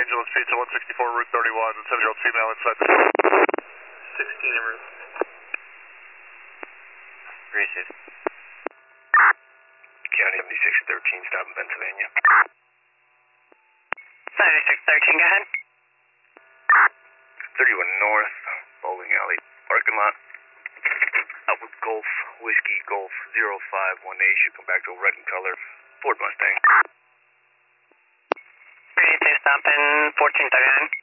Angel of Pizza 164, Route 31, and 7-year-old female inside the 16 en route. Received. County 7613, stop in Pennsylvania. 7613, go ahead. 31 North, bowling alley, parking lot. Outward Golf, Whiskey Golf 0518, should come back to a red in color, Ford Mustang. 32, stop in 1439.